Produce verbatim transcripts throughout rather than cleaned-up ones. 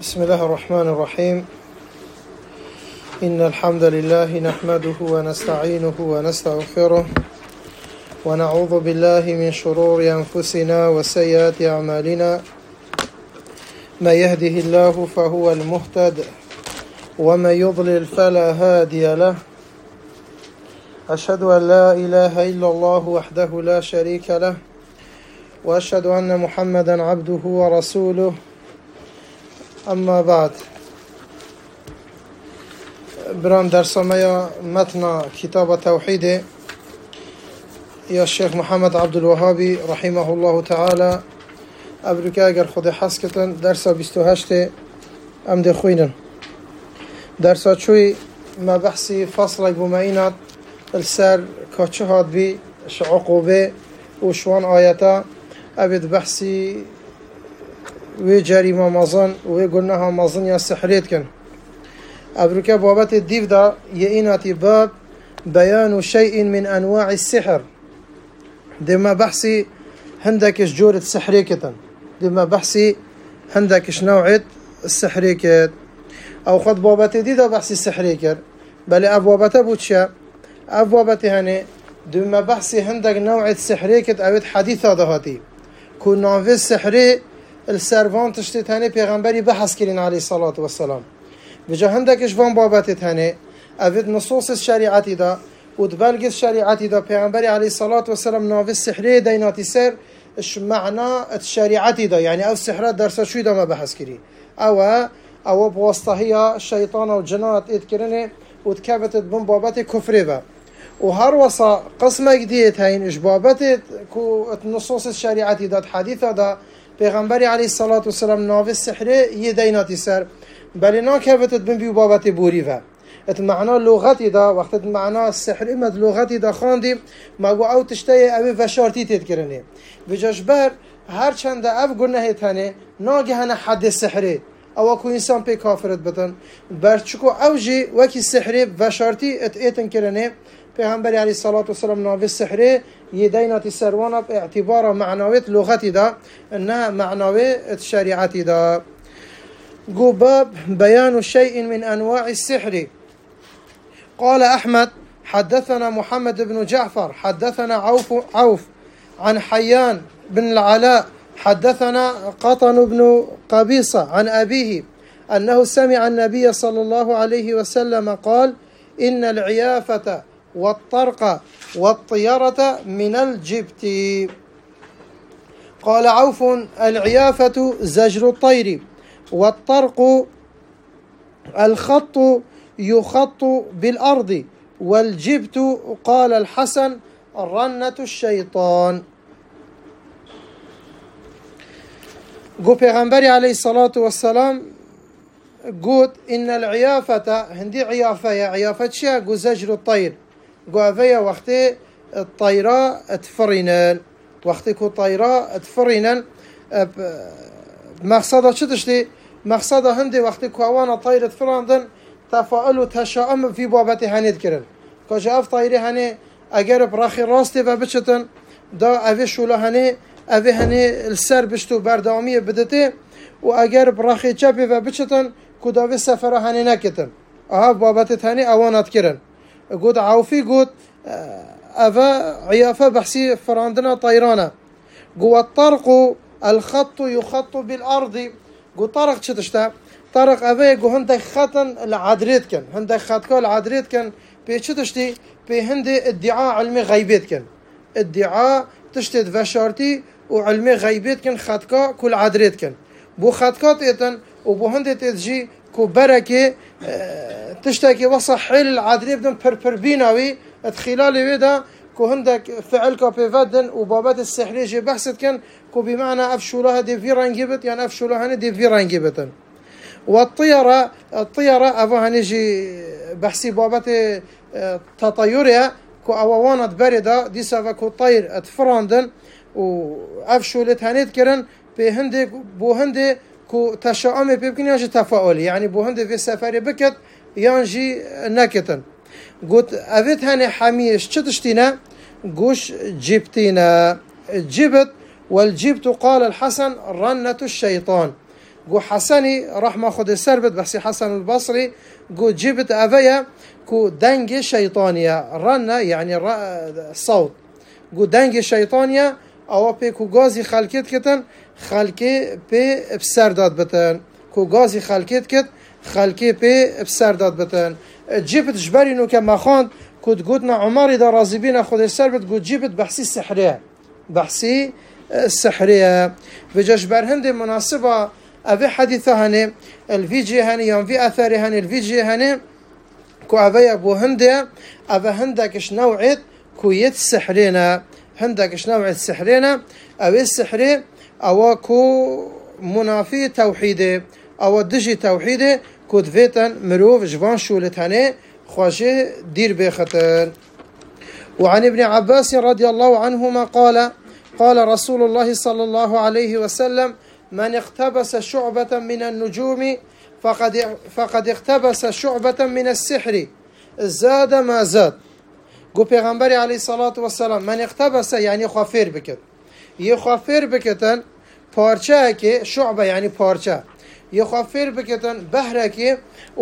بسم الله الرحمن الرحيم. إن الحمد لله نحمده ونستعينه ونستغفره ونعوذ بالله من شرور أنفسنا وسيئات أعمالنا. من يهده الله فهو المهتد ومن يضلل فلا هادي له. أشهد أن لا إله إلا الله وحده لا شريك له وأشهد أن محمدا عبده ورسوله. أما بعد، برام درسامه يا متن كتاب التوحيد يا الشيخ محمد عبد الوهابي رحمه الله تعالى. أبركا اگر خود حس کتن درس بیست و هشت ام ده خوینن. درس چوی ما بحثی فصل بمعینات السر کچه هاد بی عقوبه و شوان آیتا ابد بحثی و جریمه مازن و گناه مازن یا سحریت کن. أبركا بابات الديف دا يئيناتي باب بيان شيء من أنواع السحر. دما بحثي هندكش جورة سحريكة، دما بحثي هندكش نوعة السحريكة. أو خد بابات دي دا بحثي السحريكة بل أبوابات بوتشا أبوابات هاني دما بحثي هندك نوعة السحريكة أويد حديثة دهاتي كون نوع السحري السرفان تشتت هاني پیغمبري بحث كرين عليه الصلاة والسلام. بجا هندكش فان بابات هاني أفيد نصوص الشريعة دا ودبلغ الشريعة دا پیغمبري عليه الصلاة والسلام نوع السحري ديناتي سر اش معنى الشريعة دا، يعني او السحرات درسا شوي دا ما بحث كري او او بواسطة هي الشيطان والجنات اتكرني وتكابتت بن بابات كفري با. وهر وصا قسمك ديت هين اش بابات كو نصوص الشريعة دا حديثة دا پیغمبري عليه الصلاة والسلام نوع السحري يديناتي سر بل نا كفتت بن بيو بابات بوريفا ات معنى لغتي دا وقت معنى السحر امد لغتي دا خاندي ما قو او تشتاي اوي وشارتي تتكرني بجاشبر هر چند او گناه تاني ناگهان حد السحري او اكو انسان پي كافرت بتن برچكو اوجي وكي السحري وشارتي ات ايتن كرني پیغمبر عليه الصلاة والسلام نوع السحري يديناتي سروانا باعتبار معنوية لغتي دا انها معنوية الشريعة دا. قو باب بيان شيء من أنواع السحر. قال أحمد حدثنا محمد بن جعفر حدثنا عوف, عوف عن حيان بن العلاء حدثنا قطن بن قبيصة عن أبيه أنه سمع النبي صلى الله عليه وسلم قال إن العيافة والطرق والطيرة من الجبت. قال عوف العيافة زجر الطير والطرق الخط يخط بالأرض والجبت قال الحسن رنة الشيطان. قو پیغمبر عليه الصلاة والسلام قوت إن العيافة هندي عيافة عيافة شيء قو زجر الطير قو أفيا وقت الطيرة تفرنن وقت كو طيرة تفرنن مقصده چه تشتي مقصده هندي وقتی كوانا طيرة فراندن تفاعل و تشاؤم في بابت هنید کرن کجا اف طيرة هنی اگر براخي راسته و بچتن دا اوه شولا هنی اوه هنی السر بشتو بردامی بدته و اگر براخي چپی و بچتن کداوه سفره هنی نکتن اها بابت هنی اوانات کرن. قد عوفي قد اوه عيافة بحثي فراندنا طيرانه. قوة الطرق الخط يخط بالأرض. قو طرق چتشتا طرق اوه قو هندك خطن العدريت كن هندك خطكا العدريت كن بي چتشتي بي هندي ادعاء علمي غيبيت كن ادعاء تشتد وشارتي وعلمي غيبيت كن خطكا كل عدريت كن بو خطكات ايتن وبو هندي تتجي كو بركي تشتاكي وصح حيل العدريت بدن پر پر بيناوي اتخلالي ويدا كو هندك فعل كابيفادن وبابات السحرية جي بحثت كان كو بمعنى افشولها دي في رنجبت يعني افشولها دي في رنجبتن. والطيرة الطيرة افو هنجي بحثي بابات تطيرها كو اووانت باردة دي سافا كو طير اتفراندن و افشولت هنيت كرن بي هندي بو هندي كو تشاؤمي بيبكن ينجي تفاؤلي يعني بو هندي في سفري بكت ينجي نكتن. قلت أفيت هني حميش چتشتينا قوش جبتينا جبت والجبت قال الحسن رنة الشيطان قو حسني رحمة خود السربت بحسي حسن البصري قو جبت أفيا كو دنج شيطانية رنا يعني صوت قو دنج شيطانية او بي كو غازي خلقت كتن خلقي بي بسرداد بتن كو غازي خلقت كت خلقي بي بسرداد بتن جبت جبرينو كما خاند كود قلنا عمر دا رازبين خود السربت قد جبت بحسي السحرية بحسي السحرية بجاش برهند مناسبة أبي حديثة هني الفيجي هني يوم في أثاري هني الفيجي هني كو أبي أبو هندية أبي هندكش نوعية كويت السحرينة هندكش نوعية السحرينة أبي السحري أو كو منافي توحيدي أو دجي توحيدي كود فيتن مروف جوان شولت هني خواجه دير بيختن. وعن ابن عباس رضي الله عنهما قال قال رسول الله صلى الله عليه وسلم من اقتبس شعبة من النجوم فقد فقد اقتبس شعبة من السحر زاد ما زاد. قو پیغمبر عليه الصلاة والسلام من اقتبس يعني خافير بكت يخافير بكتن پارچه که شعبة يعني پارچه يخافير بكتن بهركي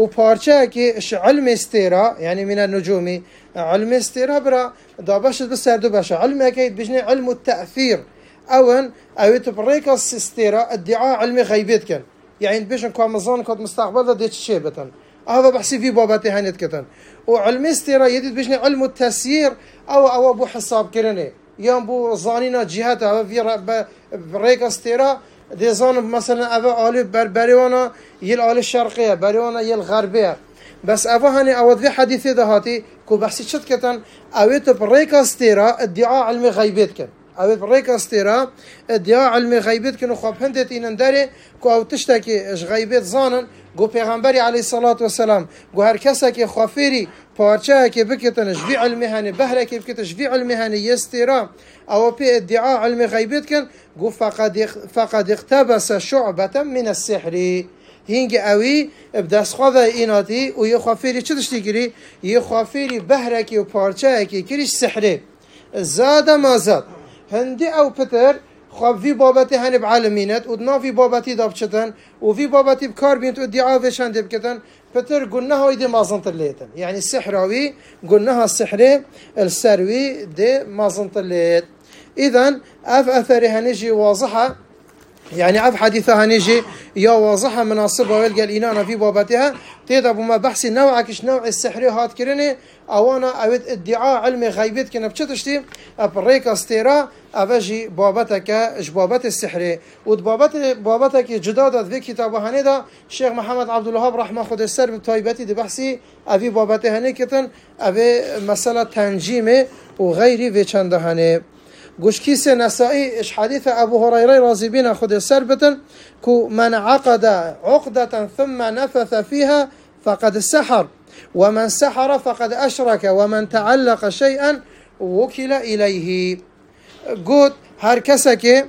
وبارچه اش علم استيرا يعني من النجوم علم استيرا برا دابشت بسردو باشا علم اكيد بجني علم التأثير اون اويت بريكس استيرا ادعاء علم غيبت كان يعني بيشن كومزان كود مستقبل ديت شي بتن هذا بحسي في باباتي هانت كتن وعلم استيرا يدد بجني علم التسيير او او ابو حساب كرني يوم بو زانينا جهات او في بريكس استيرا دي زان مثلا أبا آلي بريوانا يل آلي الشرقية بريوانا يل غربية بس أبا هني أود في حديثي دهاتي كو بحثي شد كتن أويت بريكا استيرا ادعاء علمي غيبت كن أويت بريكا استيرا ادعاء علمي غيبت كن وخاب هندت إنن داري كو أو تشتكي اش غيبت زانن قو پیغمبری علیه الصلاة والسلام قو هر کسی که خافیری پارچه که بکتن جوی علمی هنی بهره که بکتن جوی علمی هنی یستیرا او پی ادعاء علمی غیبت کن قو فقد فقد اقتبس شعبة من السحر هنگ اوی بدست خواه ایناتی و یه خافیری چه دشتی کری یه خافیری بهره که و پارچه که کریش سحره زاد ما زاد هندی او پتر خب في بابتي هني بعالمينت ودنا في بابتي دابشتن وفي بابتي بكار بينت ادعاء فيشان دبكتن فتر قلناها يدي مازنت الليتن يعني السحراوي قلناها السحري السروي دي مازنت الليت اذا اف اثري هنجي واضحه يعني اف حديثها هنجي يا واضحه مناسبه ويلقى الانانه في بابتها تيدا بما بحثي نوعكش نوع السحري هات كرني او انا اويت ادعاء علمي غيبت كنا بشتشتي ابريك استيرا افجي بابتك اش بابت السحري ودبابت بابتك جدادت في كتاب هنيدا الشيخ محمد عبد الوهاب رحمه خود السر بتايبتي دي بحثي ابي بابت هنيكتن ابي مساله تنجيم وغيري في چند هني گوشکیس نسائی اش حديث ابو هريره رضي بنا خود السربتن كو من عقد عقدة ثم نفث فيها فقد سحر ومن سحر فقد اشرك ومن تعلق شيئا وكل اليه قد هر کسی که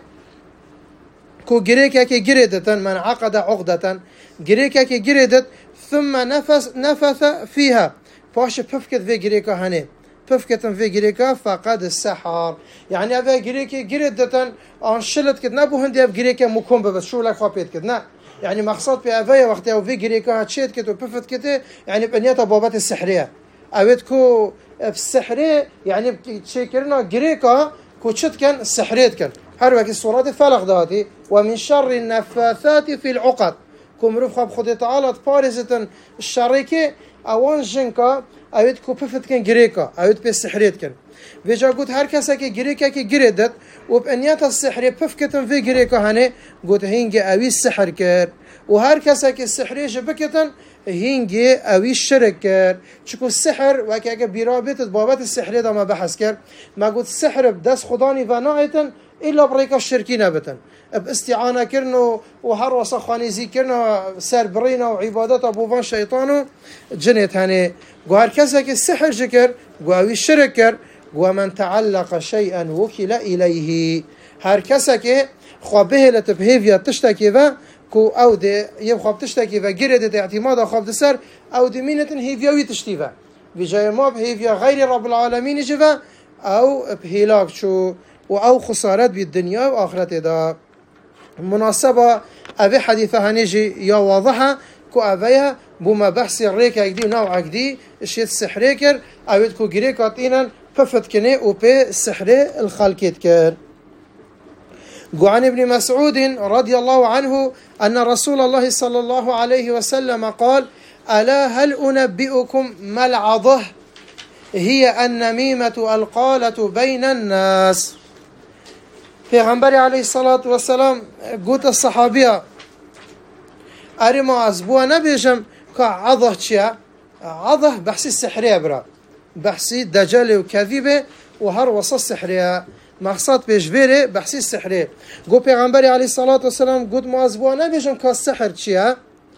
كو گریکه که گریدتن من عقد عقدة گریکه که گریدت ثم نفث نفث فيها باش پفکت في گریکه هنه پفکتن في گریکه فقد السحر يعني افا گریکه گریدتن آن شلت کد نبو هندی اف گریکه مکن ببس شو لك خوابید کد نه يعني مقصد بي افا وقتی او في گریکه هتشید کد و پفت کده يعني بنيتا بابات السحرية اوید كو السحرية يعني تشيكرنا گریکه كو تشد كان السحريت كان هر وقت الصورات الفلق دهاتي ومن شر النفاثات في العقد كم روف خب خد تعالى بارزتن الشريكه اوان جنكا اوید کو پفت کن گریکا اوید به سحریت کن ویجا گوت هر کسی که گریکا که گریدت و بانیات السحری پفکتن في گریکا هنه گوت هینگ اوی سحر کرد و هر کسی که سحریش بکتن هینگ اوی شرک کرد چکو سحر و که اگه بیرابطت بابت السحری دا ما بحث کرد ما گوت سحر بدست خدانی و نایتن إلا بريكا الشركين أبدا باستعانة كرنا وهر وصخاني زي كرنا سر برينا وعبادات أبو فان شيطانو جنت هني قوار كسك السحر جكر قوار الشرك كر ومن تعلق شيئا وكل إليه هر كسك خوابه لتبهيفيا تشتكي ذا كو أو دي يبخاب تشتكي ذا قردت اعتماد خواب دسر أو دي مينة هيفياوي تشتيفا بجاي ما بهيفيا غير رب العالمين جفا أو بهيلاك شو و او خسارت بالدنيا و آخرت دا مناسبة أبي حديثة هنيجي يا واضحة كو أبيها بما بحثي الريك أكدي نوع أكدي الشيء السحريكر أبيت كو جريكاتينا بفت كني وبي السحر الخالكيت كر. وعن ابن مسعود رضي الله عنه أن رسول الله صلى الله عليه وسلم قال: ألا هل أنبئكم ما العضه؟ هي النميمة القالة بين الناس. في غنبري عليه الصلاة والسلام قلت الصحابية أريما أزبوه نبيجم كعضه تشيا عضه بحسي السحرية برا بحسي دجال وكذبة وهر وصل السحرية مقصد بيجبيري بحسي السحرية. قو پیغمبري عليه الصلاة والسلام قد ما أزبوه نبيجم كالسحر تشيا.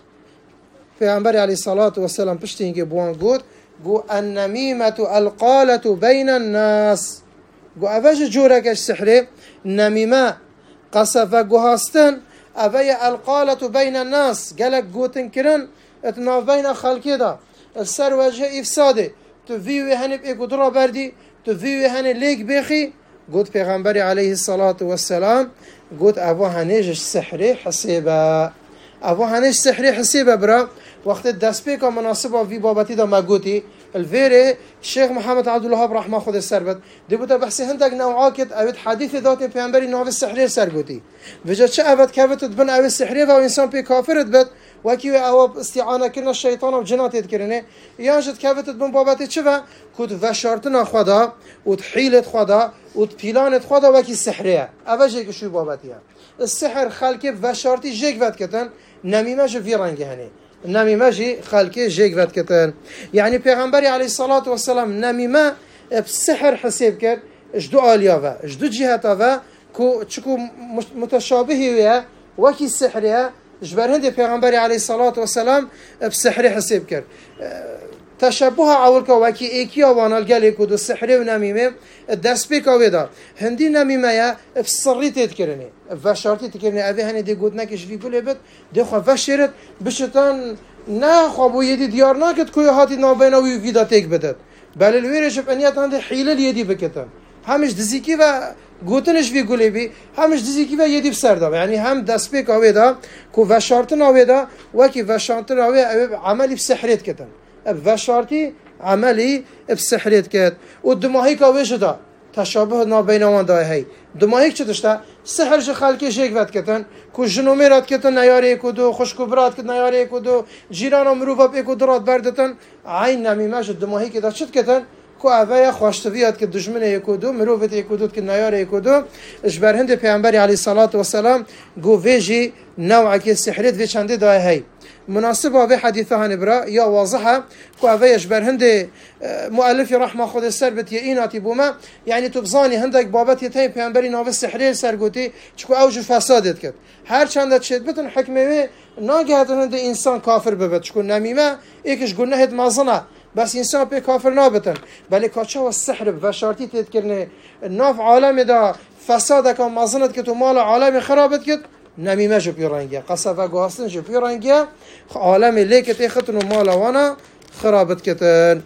پیغمبري عليه الصلاة والسلام پشتينكي بوان قد قو النميمة القالة بين الناس. قو أفاج جورك السحرية نميمة قصفة قهاستن أفايا القالة بين الناس قالك قوتن كرن اتناف بين خلقي دا السر وجه إفسادي تفيوي هنب إيكو درا بردي تفيوي هنب ليك بيخي. قلت پیغمبري عليه الصلاة والسلام قلت أبو هنيج السحري حسيبا أبو هنيج سحري حسيبا برا وقت الدسبيكا مناسبة في بابتي دا ما قوتي الفيري الشيخ محمد عبد الوهاب رحمه خود السربت دبوتا بحثي هندك نوعاكت أبد حديث ذاتي پیغمبري نوع السحري سرقوتي وجد شا أبد كابت تبن أبد السحري و إنسان بي كافرت بد وكي أو استعانة كرنا الشيطان وجنات يذكرنه يانجد كابت تبن بابتي شفا كود وشارتنا خدا وتحيلت خدا وتبيلانت خدا وكي السحرية أبد جيك شو بابتيها السحر خلقي وشارتي جيك فات كتن نميمة في رنجي هني نميمة جي خلقي جيك فات كتن يعني پیغمبري عليه الصلاة والسلام نميمة بسحر حسيب كر اجدو آليا اجدو جهتا كو تشكو متشابهي ويا وكي السحرية جبر هندي پیغمبري عليه الصلاة والسلام بسحري حسيب كر تشبه عولك وكي ايكيا وانا القالي كودو السحري ونميمة الدرس بيكا ويدا هندي نميمة يا بسري تذكرني فشارتي تذكرني ابي هني دي قد نكش في كل بيت دي خو فشرت بشتان نا خو يدي ديار ناكت كوي هاتي نابينا ويفيدا تيك بدت بل الويرش بانيات عندي حيله اليدي بكتن همش دزيكي و گوتنش وی گلی بی همش دزیکی و یدی بسر دا یعنی هم دست پیک آوی دا کو وشارتن آوی دا و کی وشارتن آوی عملی بسحریت کتن اب وشارتی عملی بسحریت کت و دماغی که ویش دا تشابه نابین آن دای هی دماغی چه داشته سحرش خالقی شیک وقت کتن کو جنومی رات کتن نیاری کدو خوشکوبرات کتن نیاری کدو جیران مروفا بی کدرات بردتن عین نمیماش دماغی که دا چت کتن کو اویا خوشتویات که دشمن یکودو مروفت یکودو که نیار یکودو اجبر هند پیامبری علی صلوات و سلام گو ویجی نوع که سحرت وی چنده دای هی مناسبه به حدیثه هنبرا یا واضحه کو اویا اجبر هند مؤلف رحمه خود سر بت ایناتی بوما یعنی تو بزانی هندک بابت یته پیامبری ناو سحری سرگوتی چکو اوج فسادت کرد هر چند شد بتن حکمه ناگهت هند انسان کافر ببد چکو نمیمه یکش گناه مازنه بس انسان به کافر نابتن بله کاچه و سحر و شرطی تذکرنه ناف عالم دا فساد کم مازنت که تو مال عالم خرابت کد نمیمه جو پیرانگیه قصفه گوهستن جو پیرانگیه عالم لیکت اختن و مال وانا خرابت کتن.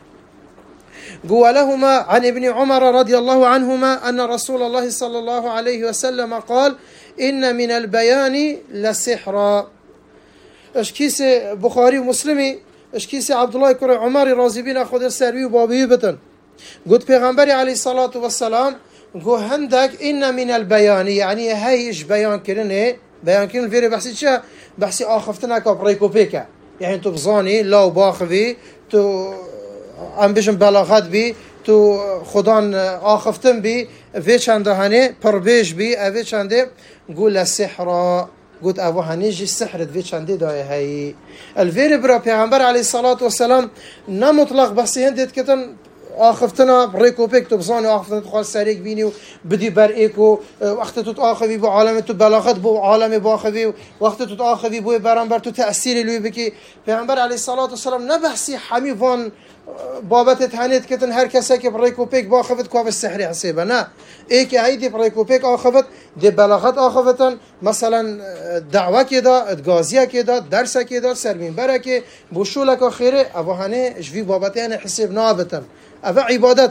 قولهما عن ابن عمر رضي الله عنهما أن رسول الله صلى الله عليه وسلم قال إن من البيان لسحرا. اشكيس بخاري ومسلمي اشكيسي عبد الله كري عمر رازي بين خود السروي وبابي بتن قلت پیغمبري عليه الصلاة والسلام قو هندك إن من البيان يعني هايش بيان كرنه بيان كرن فيري بحسي چه بحسي آخفتنا كبريكو بيكا يعني تو بزاني لاو باخوي تو ام بيشن بلاغات بي تو خدان آخفتن بي في چنده هنه پربيش بي اوه چنده قول السحر قلت أبو هنيجي السحر في چنده داي هاي الفير برا پیغمبر عليه الصلاة والسلام نمطلق بس هندت كتن آخفتنا بريكو بيك تو بزاني آخفتنا تخوال سريك بيني بدي بر ايكو وقت تو تآخوي بو عالم تو بلاغت بو عالم باخوي وقت تو تآخوي بو برانبر تو تأثير لوي بكي پیغمبر عليه الصلاة والسلام نبحثي حمي وان بابت تهنيت كتن هر کسی که بريكو بيك باخفت كواف السحري حسيبه نا ايكي هيدي بريكو بيك آخفت دي بلاغت آخفتن مثلا دعوة كده ادغازية كده درس كده سرمين بركة بوشولك خيره ابو هنه جوي بابت هنه حسيب نابتن افا عبادته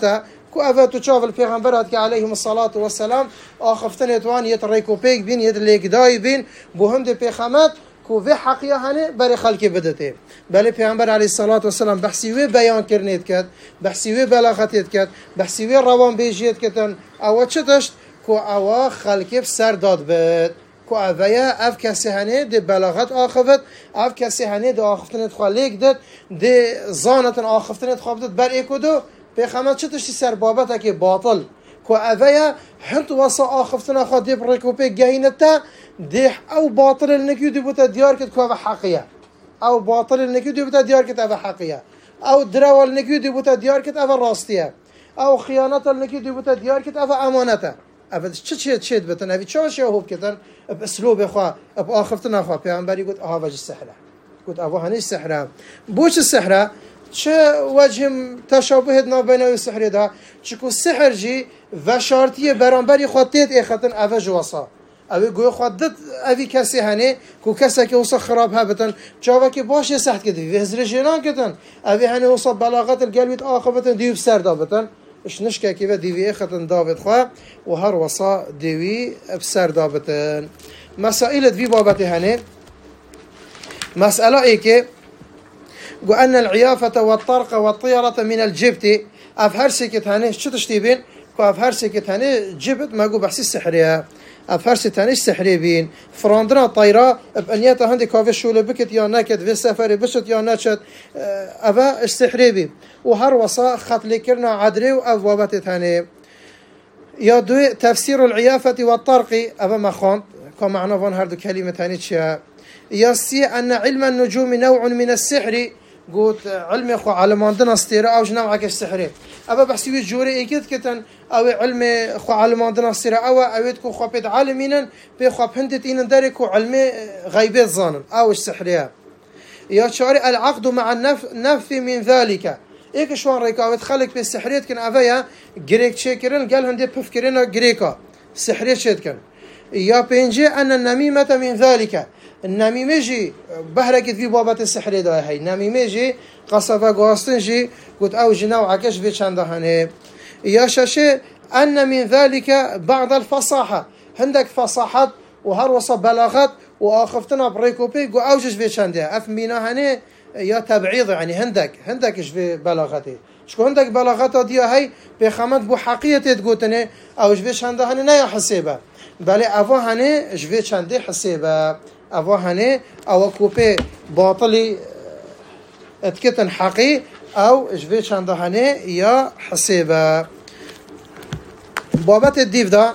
كو أفاتو تشوف البيغمبرات عليهم الصلاة والسلام آخفتن يتوان يتريكو بيك بين يد ليك داي بين بوهم دي بيخامات كو في حقيقة هني بري خلقي بدته بل پیغمبر عليه الصلاة والسلام بحثي وي بيان كرنيت كات بحثي وي بلاغتيت كات بحثي وي روان بيجيت كتن او چتشت كو او خلقي بسر داد بد كو اويا اف كسي هني دي بلاغت آخفت اف كسي هني دي آخفتنت خواه ليك دد دي زانتن آخفتنت خواه بدد بر ايكو دو پیغمبر چتشتی سر بابتا که باطل كو اويا هنت وصا آخفتنا خواه دي بريكو بي گهينتا دي او باطل النكيو دي بوتا ديار كت كو حقيا او باطل النكيو دي بوتا ديار كت او حقيا او دراو النكيو دي بوتا ديار كت او راستيا او خيانات النكيو دي بوتا ديار كت او امانتا افد چه چه چه بتن ابي چه شو هوب كتن باسلوب اخوا اب اخفتنا اخوا پیغمبري قلت اه وجه السحره قلت ابو هني السحره بوش السحره چه وجه تشابه ما بين السحر ده چكو السحر جي و شرطيه برانبري خطيت اخطن او جوصا اوی گوی خود دت اوی کسی هنی کو کسی که وصل خراب هبتن جاوا که باشه سخت کدی وزر جنان کتن اوی هنی وصل بلاغت القلبت آخفتن دیو بسر دابتن اش نشکه که دیوی اختن دابت خواه و هر وصا دیوی بسر دابتن مسائل دوی بابت هنی مسئله ای که قو أن العيافة والطرق والطيرة من الجبت أفهر سكت هني شو تشتيبين كو أفهر سكت هني جبت ما قو بحسي السحرية أفهر سكت هني السحرية بين فراندنا طيرة بأنياتها هندي كافي شولة بكت يا نكت في السفر بشت يا نشت أفا السحرية بين وهر وصا خط لكرنا عدري وأفوابت هني يا دو تفسير العيافة والطرق أفا ما خانت كما معنى فان هردو كلمة هني تشيا يسي أن علم النجوم نوع من السحر قلت علم خو علماندن استيرا او نوع السحر ابا بحسي جوري اكيد كتن او علم خو علماندن استيرا او اويد كو خو بيد عالمين بي خو بهندت ان درك علم غيبات ظانن او السحريه يا شاري العقد مع النف نفي من ذلك ايك شلون ريكاوت خلق بالسحريه كن افيا جريك تشيكرن قال هندي بفكرنا جريكا سحريه شدكن يا بينجي ان النميمه من ذلك النميمه جي بهركت في بابات السحر ده هي نميمه جي قصفه قاستن جي قلت او جناو عكش في چند هنه يا شاشه ان من ذلك بعض الفصاحه عندك فصاحات وهر وص بلاغات واخفتنا بريكوبي قو اوجش في چند اف مينا هنه يا تبعيض يعني عندك عندك ايش في بلاغتي شكون عندك بلاغات دي هي بخمت بو حقيقه تقوتنه اوج في چند هنه نه حسابه بله افا هنه جوي چند حسابه افا هنه او كوبي باطلي اتكتن حقي او جوي چند هنه يا حسابه بابت الديف ده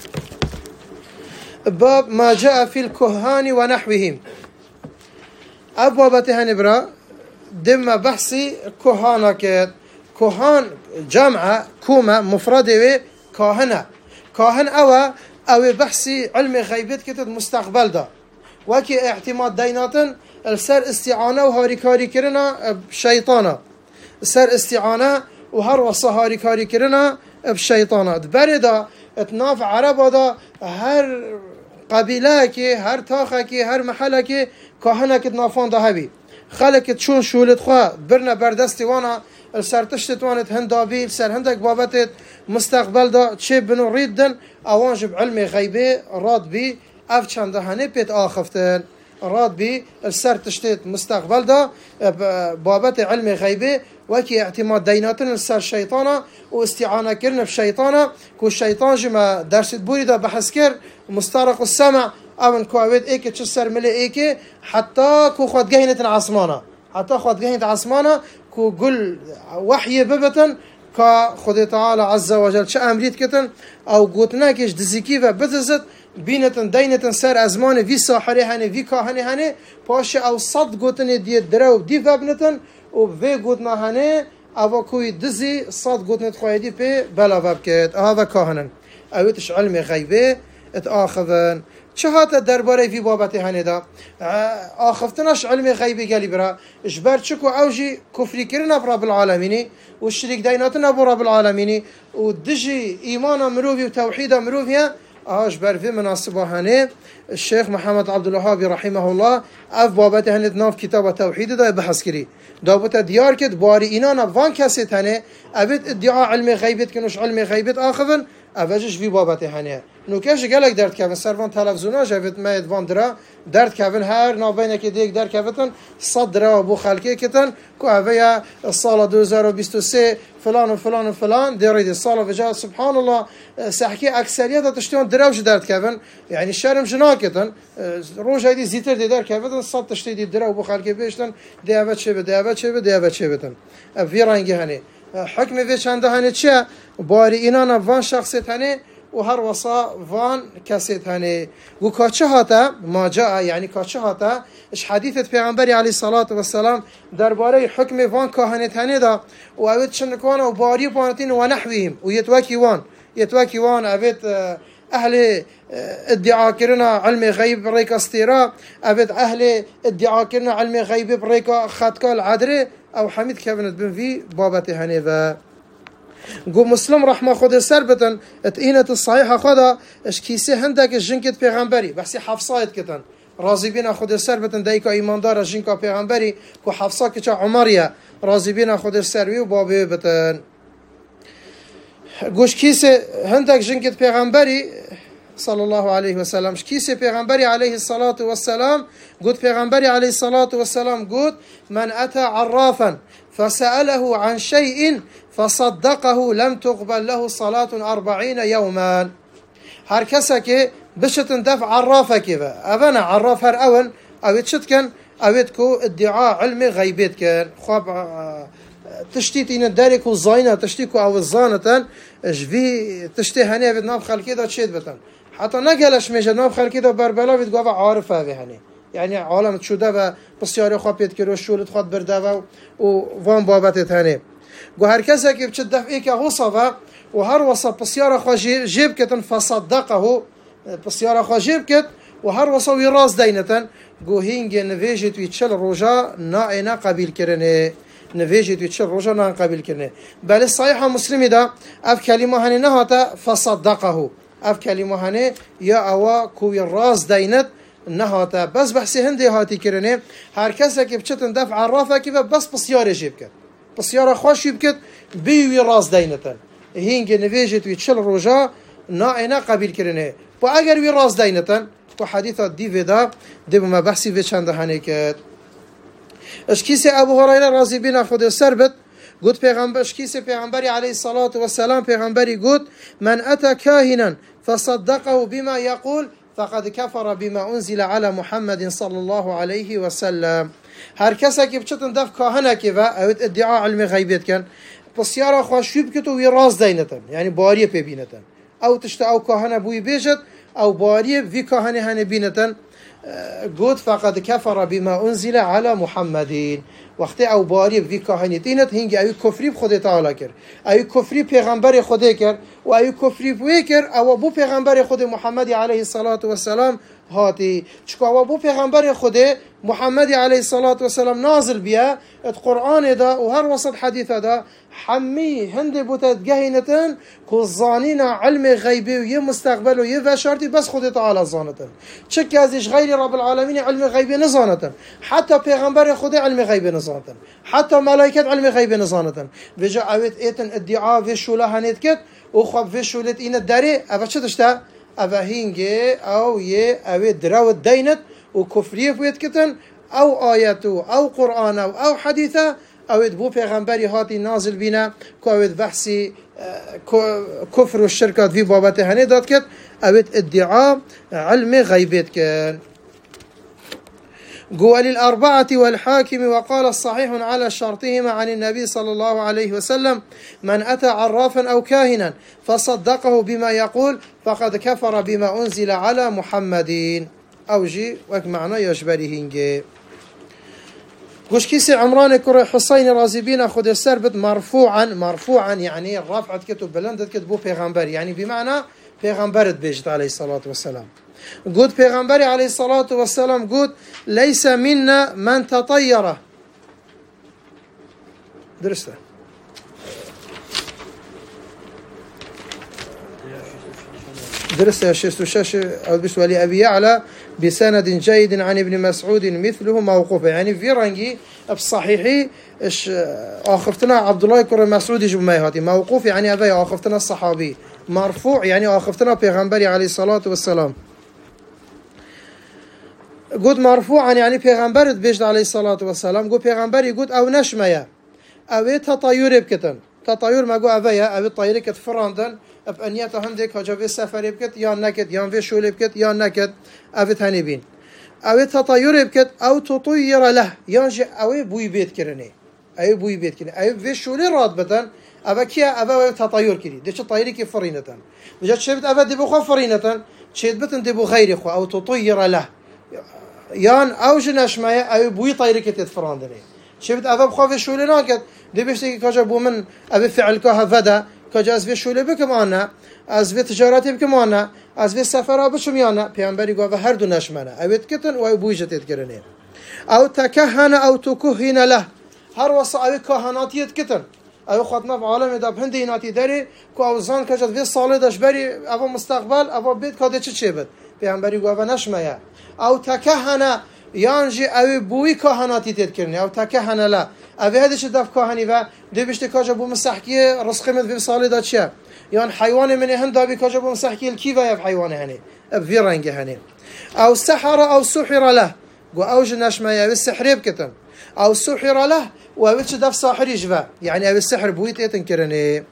باب ما جاء في الكهان ونحوهم ابوابت هنه برا دم بحثي كهانك كهان جمع كوما مفرده كاهنه كاهن او او بحثي علم غيبت كتد مستقبل ده وكي اعتماد ديناتن السر استعانه وهاري كاري كرنا بشيطانه السر استعانه وهر وصهاري كاري كرنا بشيطانه بردا اتناف عربه ده هر قبيله كي هر تاخه كي هر محله كي كاهنه كت نافان ده هبي خلق شون شولت خو برنا بردستي وانا السر تشتت وانت هندابي السر هندك بابتت مستقبل دا چه بنو ريدن اوانج بعلم غيبه راد بي اف چند هنه بيت آخفتن راد بي السر تشتت مستقبل دا بابت علم غيبه وكي اعتماد ديناتن السر شيطانا واستعانة كرنا بشيطانا كو الشيطان جما درست بوري دا بحث كر مسترق السمع او كوابيت ايكي چه سر ملي ايكي حتى كو خود جهنة عصمانا حتى خود جهنة عصمانا كو قل وحي ببتن كا خد تعالى عز وجل چه امريت كتن او قوتنا كيش دزيكي و بتزت بينتن دينتن سر ازمان في ساحره هنه في كاهنه هنه باش او صد قوتن دي درو دي وبنتن و في قوتنا هنه او كوي دزي صد قوتن خويدي بي بلا وبكت هذا كاهنن اويتش علم غيبه اتاخذن چهات درباره في بابت هنه دا آخفتناش علم غيبي قالي برا اجبر چكو اوجي كفري كرنا برب العالمين والشريك ديناتنا برب العالمين ودجي ايمان مروفي وتوحيد مروفيا آج بر في مناسبة هنه الشيخ محمد عبد الوهاب رحمه الله اف بابت هنه ناف كتاب توحید دا بحث کری دابت دیار کد باری اینا نوان کسی هنه ابد ادعا علم غیبت کنوش علم غیبت آخفن اوجش وی بابت هنه نوکش گلک درد کردن سروان تلفزیونا جوید مید وان درا درد کردن هر نابینه که دیگ درد کردن صد درا بو خلقه کتن که اویا سال دو هزار و بیست و سه فلان و فلان و فلان دیرید سال وجه سبحان الله سحکی اکثریت تشتیان دراوش درد کردن یعنی شرم جنا کتن روز هایدی زیتر دی درد کردن صد تشتی دی درا بو خلقه بیشتن دیوت چه به دیوت چه به دیوت چه بتن وی رنگی هنه حکم وی چنده هنه چه باری اینا نوان شخصیت هنه و هر وصا وان کسیت هنه و کاچه هاتا ما جاء یعنی کاچه هاتا اش حدیثت پیغمبری علیه الصلاة والسلام درباره حکم وان کاهنت هنه دا و اوید چنکوان و باری پانتین و نحویهم و یتواکی وان یتواکی وان اوید اهل ادعا کرنا علم غیب ریک استیرا اوید اهل ادعا کرنا علم غیب ریک خطکال عدره او حمید کبنت بن في بابت هنه و گو مسلم رحمه خود سر بتن ات اینت الصحیحه خدا اش کیسه هندک جنکت پیغمبری بحثی حفصایت کتن راضی بینا خود سر بتن دایکا ایماندار جنکا پیغمبری کو حفصا که چا عمریه راضی بینا خود سروی و بابی بتن گوش کیسه هندک جنکت پیغمبری صلى الله عليه وسلم كيس پیغمبري عليه الصلاة والسلام قد پیغمبري عليه الصلاة والسلام قد من أتى عرافا فسأله عن شيء فصدقه لم تقبل له صلاة أربعين يوما هر کسا که بشتن دف عرافه كيفا أبنا عراف هر أول أويت شتكن أويت كو ادعاء علم غيبت كان خواب تشتيت إن دارك وزاينة تشتيكو أو الزانة جفي تشتي هني أبد ناب خلقي دا تشيد بتن حتى نقلش ميجا ناب خلقي دا بربلا بيت قوة عارفة به هني يعني عالم تشوده و بسياري خواب بيت كرو شولت خواد برده و وان بابت هني قو هر كسا كي بچد دف ايكا غصفة و هر وصف بسيارة خوا جيب كتن فصدقه بسيارة خوا جيب كت و هر وصف وراس دينتن قو هينج نفيجت ويتشل رجا نائنا قبيل كرنه نفيجت ويتشل رجا نائنا قبيل كرنه بل الصحيحة مسلمي دا اف كلمة هني نهاتا فصدقه اف كلمة هني يا اوا كوي راس دينت نهاتا بس بحثي هندي هاتي كرنه هر كسا كي بچتن دفع عرافة كيف بس بسيارة جيب كت بسيارة خوش يبكت بيوي راس دينتن هينج نفيجت ويتشل رجا نائنا قبيل كرنه و اگر وي راس دينتن تو حديثات دي فيدا دي ما بحثي في چند هنيكت اش كيسي ابو هريره رضي بنا خود سربت قلت پیغمبر اش كيسي پیغمبري عليه الصلاه والسلام پیغمبري قلت من اتى كاهنا فصدقه بما يقول فقد كفر بما انزل على محمد صلى الله عليه وسلم هر کسا که بچتن دف کاهنه که و اوید ادعا علم غیبت کن بسیارا خوشیب که تو وی راز دینتن یعنی باریه پی بینتن او تشت او کاهنه بوی بیجت او باریه وی کاهنه هنه بینتن قد فقد كفر بما انزل على محمدين وقتی او باریه وی کاهنه دینت هنگی اوی کفری خود تعالی کر اوی کفری پیغمبر خود کر و اوی کفری بوی کر او بو پیغمبر خود محمد علیه الصلاة والسلام هاتی چکو او بو پیغمبر خود محمد علیه الصلاة والسلام نازل بیا القرآن دا و هر وسط حدیث دا حمی هند بوتت گهینتن که زانین علم غیبی و یه مستقبل و یه وشارتی بس خود تعالی زانتن چک ازش غیر رب العالمین علم غیبی نزانتن حتی پیغمبر خود علم غیبی نزانتن حتی ملائکت علم غیبی نزانتن وجا اوید ایتن ادعا و شوله هنید کت و خواب و شولت این داره اوه چه داشته؟ اوه هینگه او یه اوه دراوت دینت و کفریه بوید کتن او آیتو او قرآن او او حدیثه اوید بو پیغمبری هاتی نازل بینه که اوید بحثی کفر و شرکات وی بابت هنه داد کت اوید ادعا علم غیبت کن قول الأربعة والحاكم وقال الصحيح على شرطهما عن النبي صلى الله عليه وسلم من أتى عرافا أو كاهنا فصدقه بما يقول فقد كفر بما أنزل على محمد أو جي وك معنى يشبرهنجي قوش كيسي عمران كري حسين رازبين خد السربت مرفوعا مرفوعا يعني رفعت كتب بلندت كتبو پیغمبر يعني بمعنى پیغمبرت بيجت عليه الصلاة والسلام قد پیغمبر عليه الصلاة والسلام قد ليس منا من تطيره درسته درس شست وشش أو بس ولي أبي يعلى بسند جيد عن ابن مسعود مثله موقوف، يعني في رنجي بصحيحي إيش آخفتنا عبد الله كر مسعود جمعهاتي موقوف، يعني أبي آخفتنا الصحابي، مرفوع يعني آخفتنا بيغمبري عليه الصلاة والسلام. قد مرفوعا يعني بيغمبرت بيجد عليه الصلاة والسلام، قد بيغمبري قد أو نشمية أو تطير بكتن، تطير ما قو أبيا أو الطير كت فراندن بأنيته هندك هجا في السفر بكت يا نكت يا في شول بكت يا نكت أو تهنبين أو تطير بكت أو تطير له ينجي أو بوي بيت كرني أو بوي بيت كرني أو في شول راد بدن أبا كيا أبا تطير كري ديش الطير كيف فرينة وجت شبت أبا دبو خو فرينة شيت بتن دبو غير خو أو تطير له يان أو جناش مايا أو بوي طير كت فراندني شبت أبا بخو في شول ناكت دبشتي كاجا بو من أبي فعل كها فدا كاجا از في شول بكم أنا از في تجارتي بكم أنا از في سفرة بشم يانا بيعنبري قوة هر دو نشمنا أبي تكتن و بوي جتت كرنين أو تكهن أو تكهن له هر وصا أبي كهنات يتكتن أو خدنا في عالم داب هندي ناتي داري كو أوزان كاجا في صالة داش بري أبا مستقبل أبا بيت كاده چه چه بيعنبري قوة نشميا أو تكهن يانجي أو بوي كهناتي تذكرني أو تكهن لا أبي هذا شو دف كهني و دبشت كاجا بو مسحكي رزق من في صالة دا شيء يعني حيوان من هند أبي كاجا بو مسحكي الكيف يا حيوان هني أبي رنج هني أو سحر أو سحر له جو أوج نشمة يا السحر بكتن أو سحر له وأبي شو دف ساحر يجوا يعني أبي السحر بوي تذكرني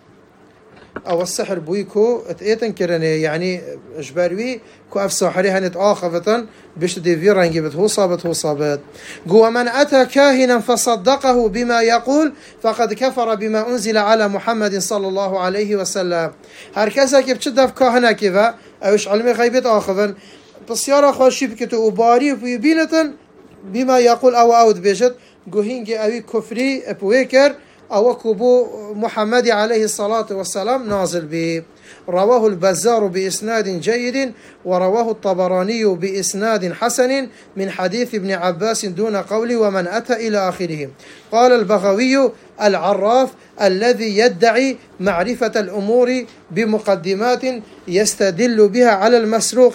أو السحر بويكو اتأتن كرني يعني إجباري كو أف ساحري هنت آخفتن بيش دي في رنجي بت هو صابت هو صابت قوة من أتى كاهنا فصدقه بما يقول فقد كفر بما أنزل على محمد صلى الله عليه وسلم. هركذا كيف تشدف كاهنا كيفا أوش علمي غيبت آخفن بسيارة خوشي بكتو وباري وبيبينتن بما يقول أو أود بيجت قوهينجي أوي كفري بويكر أو كبو محمد عليه الصلاة والسلام نازل به. رواه البزار بإسناد جيد ورواه الطبراني بإسناد حسن من حديث ابن عباس دون قول ومن أتى إلى آخره. قال البغوي العراف الذي يدعي معرفة الأمور بمقدمات يستدل بها على المسروق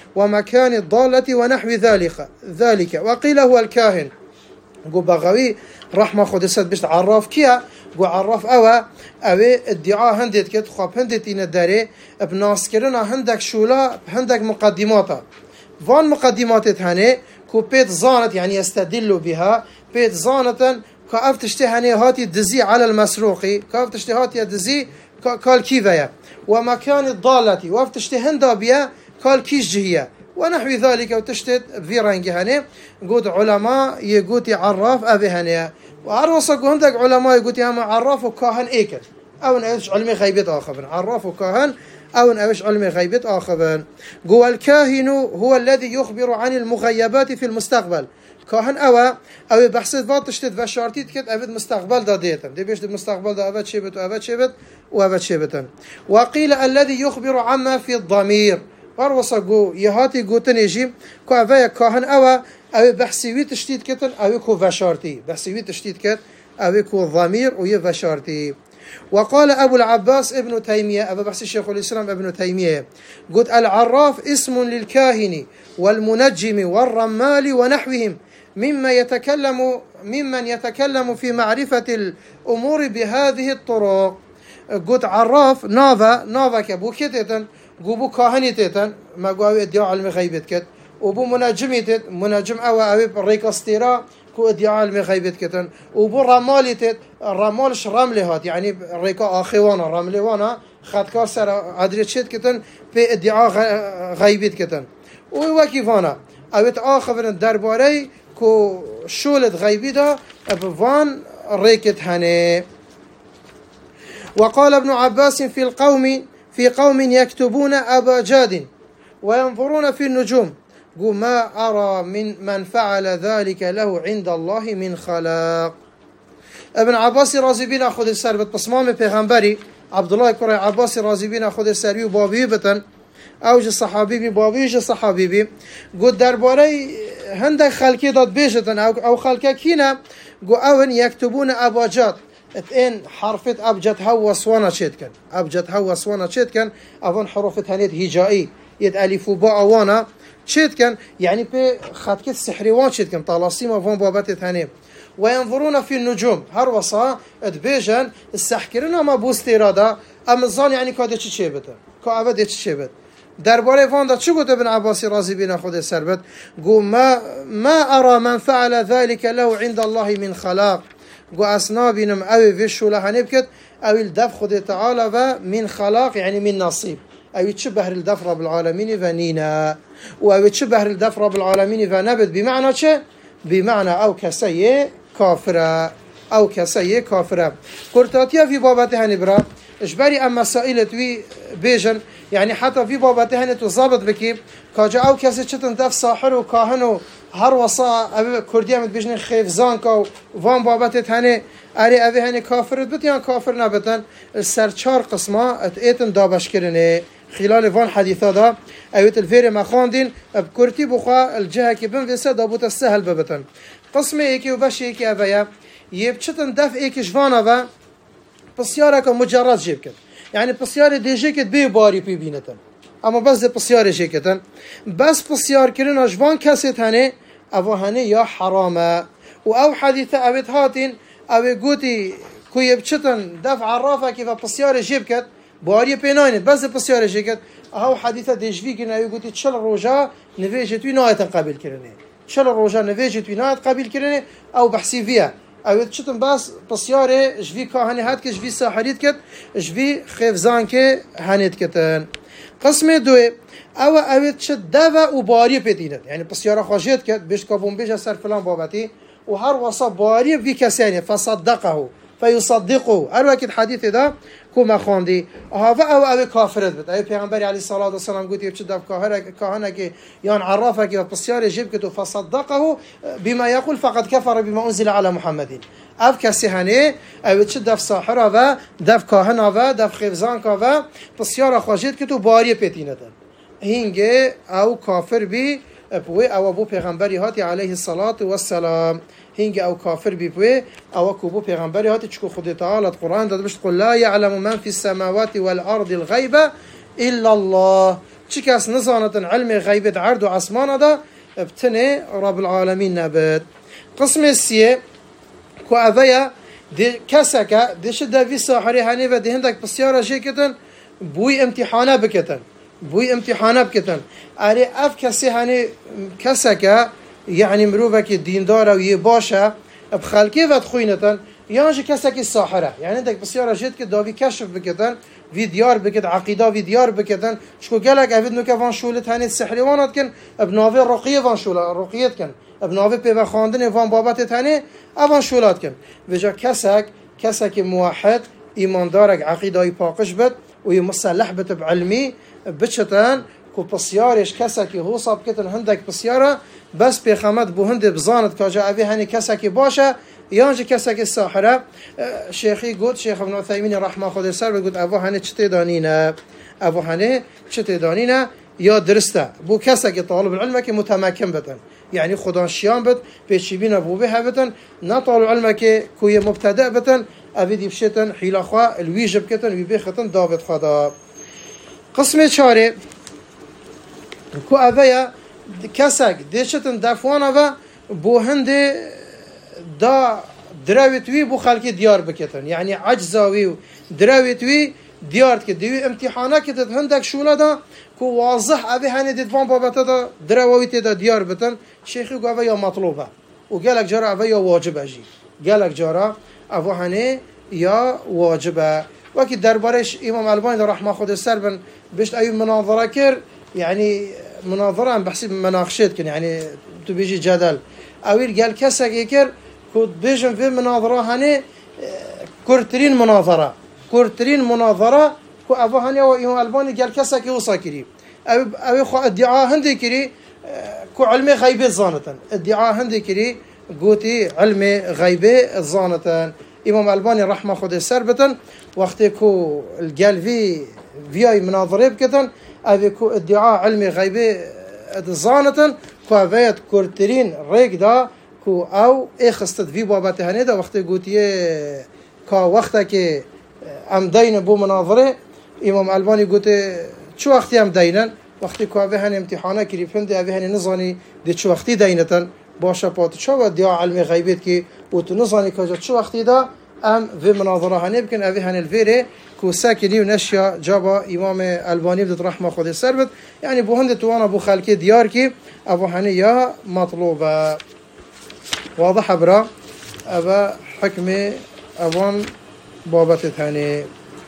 ومكان الضالة ونحو ذلك ذلك وقيل هو الكاهن. قو بغوي رحمة خدست بشت عراف كيا قو عراف أوا أوي ادعاء هندت كت خواب هندت إن داري بناس كرنا هندك شولا هندك مقدماتا فان مقدمات هني كو بيت زانت يعني يستدل بها بيت زانة كأف تشتهني هاتي دزي على المسروقي كأف تشتهاتي دزي قال كيفيا ومكان الضالة وأف تشتهندا بيا قال كيش جهية ونحو ذلك وتشتت في رنج هني قد علماء يقولي عراف أبي هني وعروسة عندك علماء يقولي هم عراف وكاهن إيكل أو نعيش علمي غيبت آخر عراف وكاهن أو نعيش علمي غيبت آخر. قوى الكاهن هو الذي يخبر عن المغيبات في المستقبل كاهن أو أو بحثت فات تشتت وشارتيت كت أبد مستقبل دا ديتم دي بيش المستقبل دا أبد شبت وأبد شبت وأبد شبتن. وقيل الذي يخبر عما في الضمير أروسا جو يهاتي جوتن يجيم كأفيا كاهن أو أو بحثي تشتيت كتن أو كو فشارتي بحثي تشتيت كت أو كو ضمير ويفشارتي. وقال أبو العباس ابن تيمية أبو بحث الشيخ الإسلام ابن تيمية قلت العراف اسم للكاهن والمنجم والرمال ونحوهم مما يتكلم ممن يتكلم في معرفة الأمور بهذه الطرق. قلت عراف نافا نافا كبو كتتن قبو كاهني تيتن ما قوي ادعاء علم غيبت كت وبو منجمي تيت منجم أو أو ريكاستيرا كو ادعاء علم غيبت كتن وبو رمالي تيت رمالش رملي هات يعني ريكا آخوانا رملي وانا خدكار سر عدريت شيت كتن في ادعاء غيبت كتن ووكيفانا أو آخرين درباري كو شولت غيبي دا بفان ريكت هني. وقال ابن عباس في القوم في قوم يكتبون أباجاد وينظرون في النجوم قو ما أرى من من فعل ذلك له عند الله من خلاق. ابن عباس رازي بنا خود السر بتصمام پیغمبري عبد الله كري عباس رازي بنا خود السر بابي بتن اوج صحابي بي بابيج صحابي بي قد درباري هندك خلقي داد بيجتن او او خلقه كينا قو اون يكتبون أباجاد اتين حرفت أبجد هوا صوانا شيت كان أبجد هوا صوانا شيت كان أظن حروف هنيت هجائي يد ألف وباء وانا شيت كان يعني بي خاتك السحري وان شيت كان طالاسي ما فون بابات ثاني وينظرون في النجوم هر وصا ادبيجن السحكرنا ما بوستيرادا ام الظن يعني كاد چه شيبت كابد چه شيبت درباره فان دا چه گفت ابن عباس رضی بنا خود سربت گو ما ما ارى من فعل ذلك له عند الله من خلاق گو اسنا بینم او وشو لهنه بکت او الدف خود تعالى و من خلاق يعني من نصيب او چه بهر الدف رب العالمين و نينا و او چه بهر الدف رب العالمين و نبت بمعنى چه بمعنى او كسي كافرة او كسي كافرة كرتاتيا في بابته هنبرا اجباري اما مسائل توي بيجن يعني حتى في بابته هن تظبط بكيب كاجا او كسي چتن دف ساحر و كاهن و هر وصا كرديا مت بيجن خيف زانكا وان بابته هن اري اوي هن كافر بت يعني كافر نبتن السرچار قسمه اتن دابش كرنه خلال فان حديثا دا اويت الفير ما خواندين بكرتي بخوا الجهه كي بن وسا دابوت السهل ببتن قسم ايكي وبش ايكي اويا يبچتن دف ايكي جوانا و بسياره كمجرد جيبكت يعني بسياره ديجيكت بي باري بي بينتن اما بس بسياره جيكتن بس بسيار كرنا جوان كاسيت هني او هني يا حرامه و او حديثه اويت هاتين او غوتي كو يبچتن دف عرافه كي بسياره جيبكت باري بيناين بس بسياره جيكت او حديثه ديجفي كنا يقولي تشل روجا نفيجت وينايت قبل كرني تشل روجا نفيجت وينايت قبل كرني او بحسي فيها او تشتم بس بسياره جفي كاهني هات كجفي ساحريت كت جفي خيفزان كه هنيت كتن قسم دوي او او تشد دوا وباري بيتينت يعني بسياره خاجيت كت بيش كابون بيش سر فلان بابتي وهر وصا باري في كساني فصدقه فيصدقه هر وقت حديث ده كما خواندي هذا او او كافرت بت اي پیغمبر عليه الصلاه والسلام قلت يبچ دف كاهره كاهنه كي يان عرفه كي بسيار جيبكته فصدقه بما يقول فقد كفر بما انزل على محمد اف كسهنه او تش دف ساحره و دف كاهنه و دف خفزان کا و بسيار خواجت كتو باري پتينه هينگه او كافر بي بو او ابو پیغمبر هاتي عليه الصلاه والسلام هنگ او كافر بيبوي او كوبو پیغمبر هاتي چكو خود تعالى القرآن داد بشت قل لا يعلم من في السماوات والارض الغيب الا الله چكاس نزانة علم غيبت عرض وعصمان دا ابتني رب العالمين نبت قسم السيه كو اويا دي كسكا ديش دا في ساحري هاني و دي هندك بسيارة جيكتن بوي امتحانا بكتن بوي امتحانا بكتن اري اف كسي هاني كسكا يعني مروفك الدين دارة ويباشا بخالكي فتخوينتن يانجي كسك الساحرة يعني عندك بسيارة جيت كده دافي كشف بكتن في ديار بكت عقيدة في ديار بكتن شكو قالك افيد نوكا فان شولت هاني السحريوانات كن ابنافي الرقية فان شولت الرقية كن ابنافي بيبا خاندن فان بابات هاني افان شولات كن وجا كسك كسك موحد ايمان دارك عقيدة يباقش بد ويمسلح بت بعلمي بتشتن كو بسيارش كسكي هو صاب كتن هندك بسيارة بس بيخمد بو هند بزانت كاجا ابي هني كسكي باشا يانجي كسكي الساحرة شيخي قلت شيخ ابن عثيمين رحمه خود سر بقول ابو هني چتي دانينا ابو هني چتي دانينا يا درسته بو كسكي طالب العلم كي متمكن بتن يعني خدان شيان بت بيشيبين ابو بها بتن نا طالب العلم كي كوي مبتدئ بتن ابي دي بشتن حيلا خوا الويجب كتن وي بختن داود خدا قسم چاره كو اويا كسك ديشتن دفوانا و بو هند دا دراويتوي بو خلق ديار بكتن يعني عجزاوي دراويتوي ديار كدوي امتحانات كتت هندك شولا دا كو واضح ابي هني ديفان بابتا دا دراويتي دا ديار بتن شيخي قال يا مطلوبه وقالك جرى ابي يا واجب اجي قالك جرى ابو هني يا واجبه وكي دربارش امام الباني رحمه خود السربن بيشت اي مناظره كر يعني مناظرة بحسب مناقشات كن يعني تو بيجي جدل اويل قال كسك يكر كود بيجن في مناظرة هني كورترين مناظرة كورترين مناظرة كو ابو هني و الباني قال كسك يوصا كري او او خو ادعاء هندي كري كو علمي غيبي زانتن ادعاء هندي كري قوتي علمي غيبي زانتن امام الباني رحمه خود سربتن وقت كو القال في فياي مناظرة بكتن أبيكو ادعاء علمي غيبي زانة كو أبيت كورترين ريك دا كو أو إيخ استد في بابته هنيدا وقت قوتيه كا وقتا كي أم دين بو مناظرة إمام الباني قوتي شو وقتي أم دينن وقتی که اوه هن امتحانه کری پنده اوه هن نزانی دی چه وقتی دینتن باشا پات چه و دیا علم غیبت که و تو نزانی که چه وقتی دا ام و مناظره هنه بکن اوه هن الویره که ساکنی و نشیا جابا امام البانی بدت رحمه خود سر بد یعنی بو هند توانا بو خلقی دیار که اوه هنه یا مطلوبه واضح برا اوه حکم اوان بابت هنه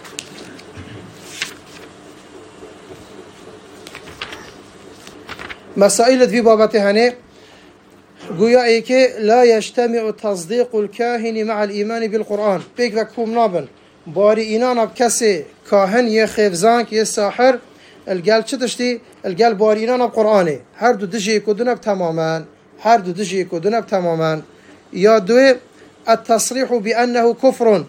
مسائل في بابته هنه قويا ايكي لا يجتمع تصديق الكاهن مع الإيمان بالقرآن بيك وكوم نابن باري إينانا بكسي كاهن يخفزانك يساحر القال چتشتي القال باري إينانا بقرآني هر دو دجي كدنب تماما هر دو دجي كدنب تماما يا دوي التصريح بأنه كفر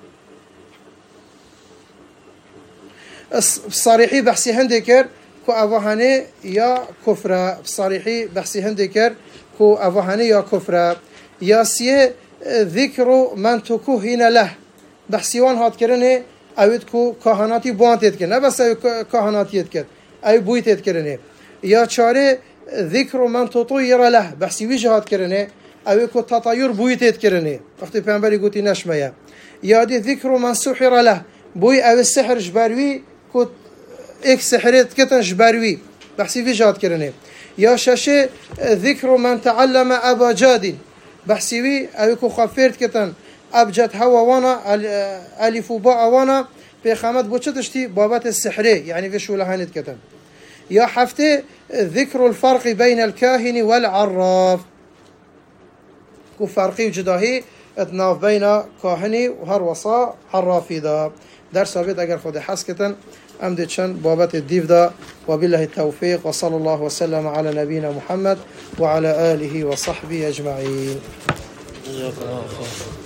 الصريحي بحسي هندكر كو أفهاني يا كفرة بصريحي بحسي هندكر كو أفهاني يا كفرة يا سي ذكر من تكهن له بحسيوان هات كرنه أود كو كهاناتي بوانتيت كرنه بس أو كهاناتيت كر أو بويتيت كرنه يا شاري ذكر من تطير له بحسي وجه هات كرنه أو كو تطير بويتيت كرنه وقت بينبري قوتي نشمية يا دي ذكر من سحر له بوي أو السحر جبروي كو ایک سحرت کتن جبروی بحثی ویجاد کرنه یا ششه ذکر من تعلم ابجاد بحثی وی اوی کو خفرت کتن ابجد هوا وانا الف و باء وانا پیغمبر بو چتشتی بابت السحره يعني في شو لهانت كتن يا حفته ذكر الفرق بين الكاهن والعراف كو فرقي وجداهي اتناف بين كاهني وهروصا عرافي دا درس بيت اگر خود حس كتن ام دي چند بابت الديف دا وبالله التوفيق وصلى الله وسلم على نبينا محمد وعلى آله وصحبه أجمعين.